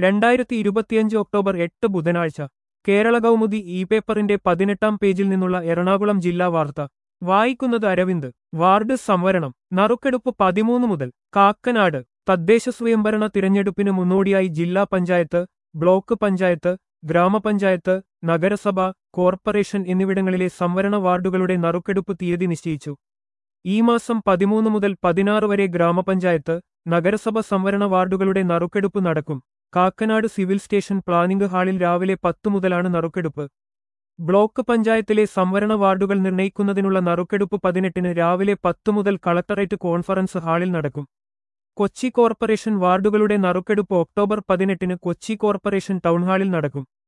2025 October 8 ബുധനാഴ്ച Kerala Kaumudi E പേപ്പറിന്റെ 18-ാം പേജിൽ നിന്നുള്ള എറണാകുളം ജില്ലാ വാർത്ത വായിക്കുന്നത് അരവിന്ദ്. വാർഡ് സംവരണം നറുക്കെടുപ്പ് 13 മുതൽ. കാക്കനാട് തദ്ദേശ സ്വയംഭരണ തിരഞ്ഞെടുപ്പിന് മുന്നോടിയായി ജില്ലാ പഞ്ചായത്ത്, ബ്ലോക്ക് പഞ്ചായത്ത്, ഗ്രാമപഞ്ചായത്ത്, നഗരസഭ, കോർപ്പറേഷൻ എന്നിവിടങ്ങളിലെ സംവരണ വാർഡുകളുടെ നറുക്കെടുപ്പ് തീയതി നിശ്ചയിച്ചു. ഈ മാസം 13 മുതൽ 16 വരെ ഗ്രാമപഞ്ചായത്ത്, നഗരസഭ സംവരണ വാർഡുകളുടെ നറുക്കെടുപ്പ് നടക്കും. കാക്കനാട് സിവിൽ സ്റ്റേഷൻ പ്ലാനിംഗ് ഹാളിൽ രാവിലെ 10 മുതലാണ് നറുക്കെടുപ്പ്. ബ്ലോക്ക് പഞ്ചായത്തിലെ സംവരണ വാർഡുകൾ നിർണയിക്കുന്നതിനുള്ള നറുക്കെടുപ്പ് 18-ന് രാവിലെ 10 മുതൽ കളക്ടറേറ്റ് കോൺഫറൻസ് ഹാളിൽ നടക്കും. കൊച്ചി കോർപ്പറേഷൻ വാർഡുകളുടെ നറുക്കെടുപ്പ് ഒക്ടോബർ 18-ന് കൊച്ചി കോർപ്പറേഷൻ ടൗൺഹാളിൽ നടക്കും.